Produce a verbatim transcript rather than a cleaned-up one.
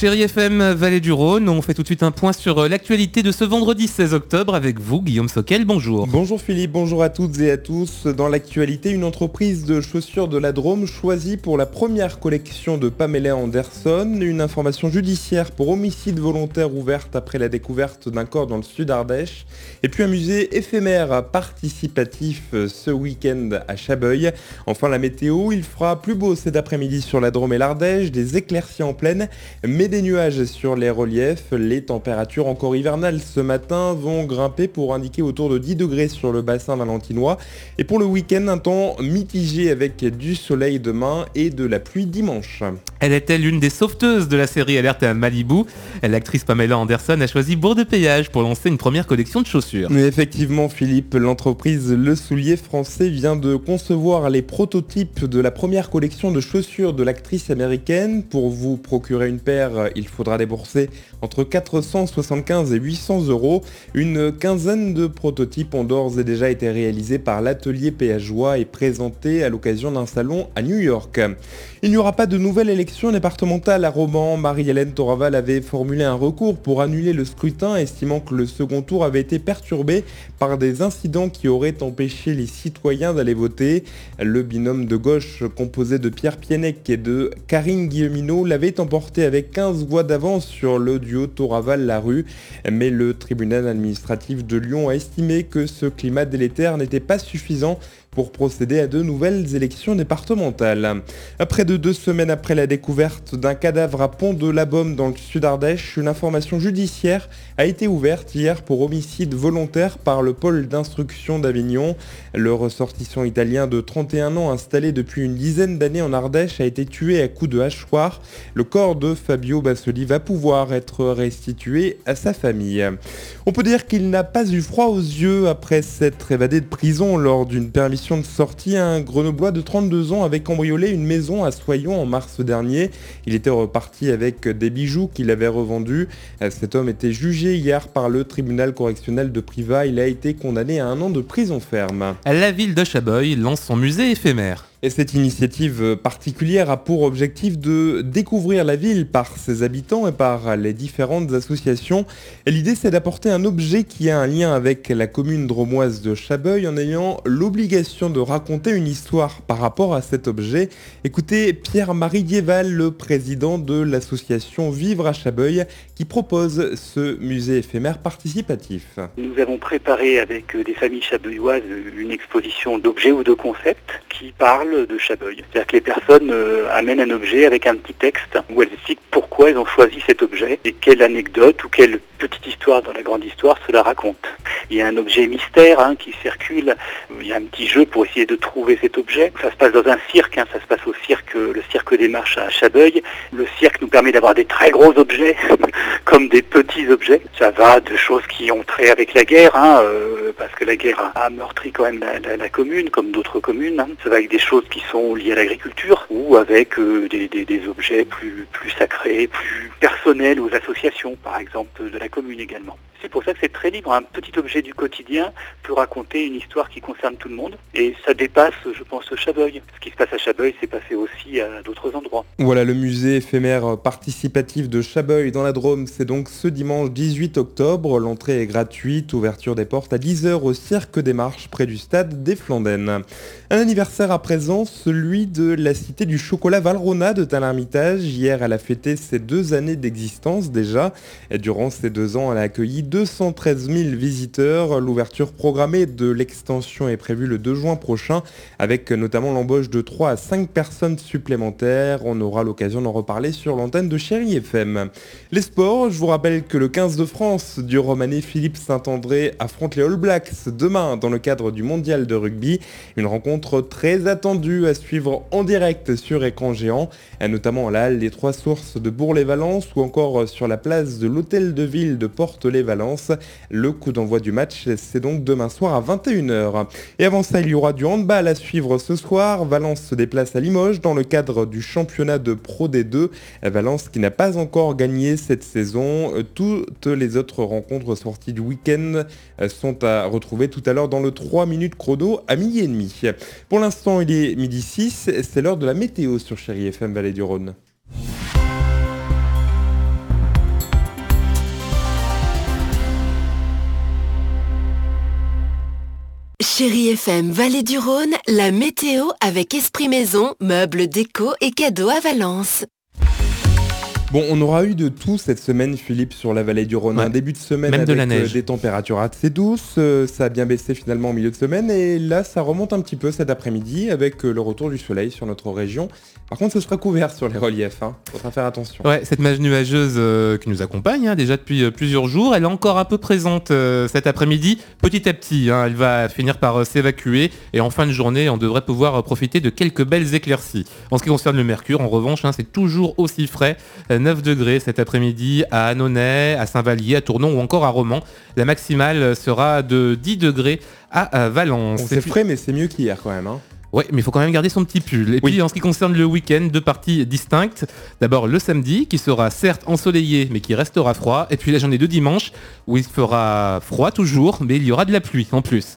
Chérie F M Vallée du Rhône, on fait tout de suite un point sur l'actualité de ce vendredi seize octobre avec vous, Guillaume Soquel, bonjour. Bonjour Philippe, bonjour à toutes et à tous. Dans l'actualité, une entreprise de chaussures de la Drôme choisie pour la première collection de Pamela Anderson, une information judiciaire pour homicide volontaire ouverte après la découverte d'un corps dans le sud Ardèche, et puis un musée éphémère participatif ce week-end à Chabeuil. Enfin la météo, il fera plus beau cet après-midi sur la Drôme et l'Ardèche, des éclaircies en pleine, mais des nuages sur les reliefs. Les températures encore hivernales ce matin vont grimper pour indiquer autour de dix degrés sur le bassin valentinois. Et pour le week-end, un temps mitigé avec du soleil demain et de la pluie dimanche. Elle était l'une des sauveteuses de la série Alerte à Malibu. L'actrice Pamela Anderson a choisi Bourg-de-Péage pour lancer une première collection de chaussures. Mais effectivement Philippe, l'entreprise Le Soulier Français vient de concevoir les prototypes de la première collection de chaussures de l'actrice américaine. Pour vous procurer une paire, il faudra débourser entre quatre cent soixante-quinze et huit cents euros. Une quinzaine de prototypes ont d'ores et déjà été réalisés par l'atelier péageois et présentés à l'occasion d'un salon à New York. Il n'y aura pas de nouvelle élection départementale à Romans. Marie-Hélène Toraval avait formulé un recours pour annuler le scrutin, estimant que le second tour avait été perturbé par des incidents qui auraient empêché les citoyens d'aller voter. Le binôme de gauche composé de Pierre Pienec et de Karine Guilleminault l'avait emporté avec quinze voix d'avance sur le duo Toraval-Larue, mais le tribunal administratif de Lyon a estimé que ce climat délétère n'était pas suffisant pour procéder à de nouvelles élections départementales. Près de deux semaines après la découverte d'un cadavre à Pont-de-la-Baume dans le sud Ardèche, une information judiciaire a été ouverte hier pour homicide volontaire par le pôle d'instruction d'Avignon. Le ressortissant italien de trente et un ans installé depuis une dizaine d'années en Ardèche a été tué à coups de hachoir. Le corps de Fabio Bassoli va pouvoir être restitué à sa famille. On peut dire qu'il n'a pas eu froid aux yeux après s'être évadé de prison lors d'une permission de sortie. Un Grenoblois de trente-deux ans avait cambriolé une maison à Soyons en mars dernier. Il était reparti avec des bijoux qu'il avait revendus. Cet homme était jugé hier par le tribunal correctionnel de Privas. Il a été condamné à un an de prison ferme. La ville de Chabeuil lance son musée éphémère. Et cette initiative particulière a pour objectif de découvrir la ville par ses habitants et par les différentes associations. Et l'idée, c'est d'apporter un objet qui a un lien avec la commune drômoise de Chabeuil en ayant l'obligation de raconter une histoire par rapport à cet objet. Écoutez Pierre-Marie Diéval, le président de l'association Vivre à Chabeuil, qui propose ce musée éphémère participatif. Nous avons préparé avec des familles chabeuilloises une exposition d'objets ou de concepts qui parlent de Chabeuil. C'est-à-dire que les personnes euh, amènent un objet avec un petit texte où elles expliquent pourquoi elles ont choisi cet objet et quelle anecdote ou quelle petite histoire dans la grande histoire cela raconte. Il y a un objet mystère hein, qui circule, il y a un petit jeu pour essayer de trouver cet objet. Ça se passe dans un cirque, hein, ça se passe au cirque, le cirque des Marches à Chabeuil. Le cirque nous permet d'avoir des très gros objets comme des petits objets. Ça va de choses qui ont trait avec la guerre, hein, euh, parce que la guerre a meurtri quand même la, la, la commune, comme d'autres communes. Hein. Ça va avec des choses qui sont liées à l'agriculture ou avec euh, des, des, des objets plus, plus sacrés, plus personnels aux associations, par exemple de la commune également. C'est pour ça que c'est très libre. Un petit objet du quotidien peut raconter une histoire qui concerne tout le monde et ça dépasse, je pense, Chabeuil. Ce qui se passe à Chabeuil s'est passé aussi à d'autres endroits. Voilà, le musée éphémère participatif de Chabeuil dans la Drôme, c'est donc ce dimanche dix-huit octobre. L'entrée est gratuite, ouverture des portes à dix heures au Cirque des Marches près du stade des Flandènes. Un anniversaire à présent, celui de la cité du chocolat Valrhona de Tain-l'Hermitage. Hier, elle a fêté ses deux années d'existence déjà. Et durant ces deux ans, elle a accueilli deux cent treize mille visiteurs. L'ouverture programmée de l'extension est prévue le deux juin prochain, avec notamment l'embauche de trois à cinq personnes supplémentaires. On aura l'occasion d'en reparler sur l'antenne de Chérie F M. Les sports, je vous rappelle que le quinze de France du Romanais Philippe Saint-André affronte les All Blacks demain dans le cadre du mondial de rugby. Une rencontre très attendue à suivre en direct sur écran géant, notamment à la halle des Trois Sources de Bourg-les-Valences ou encore sur la place de l'Hôtel de Ville de Porte-les-Valences. Le coup d'envoi du match, c'est donc demain soir à vingt et une heures. Et avant ça, il y aura du handball à suivre ce soir. Valence se déplace à Limoges dans le cadre du championnat de Pro D deux. Valence qui n'a pas encore gagné cette saison. Toutes les autres rencontres sorties du week-end sont à retrouver tout à l'heure dans le trois minutes chrono à midi et demi. Pour l'instant, il est midi six, c'est l'heure de la météo sur Chérie F M Vallée du Rhône. Chérie F M Vallée du Rhône, la météo avec Esprit Maison, meubles, déco et cadeaux à Valence. Bon, on aura eu de tout cette semaine, Philippe, sur la vallée du Rhône. Ouais. Un début de semaine Même avec de la neige. euh, des températures assez douces. Euh, ça a bien baissé finalement au milieu de semaine. Et là, ça remonte un petit peu cet après-midi avec euh, le retour du soleil sur notre région. Par contre, ce sera couvert sur les reliefs. Hein. Faudra faire attention. Ouais, cette mage nuageuse euh, qui nous accompagne hein, déjà depuis euh, plusieurs jours, elle est encore un peu présente euh, cet après-midi. Petit à petit, hein, elle va finir par euh, s'évacuer et en fin de journée, on devrait pouvoir euh, profiter de quelques belles éclaircies. En ce qui concerne le mercure, en revanche, hein, c'est toujours aussi frais, euh, neuf degrés cet après-midi à Annonay, à Saint-Vallier, à Tournon ou encore à Romans. La maximale sera de dix degrés à, à Valence. Bon, c'est frais, mais c'est mieux qu'hier quand même. Hein. Ouais, mais il faut quand même garder son petit pull. Et Oui. puis en ce qui concerne le week-end, deux parties distinctes. D'abord le samedi, qui sera certes ensoleillé, mais qui restera froid. Et puis la journée de dimanche, où il fera froid toujours, mais il y aura de la pluie en plus.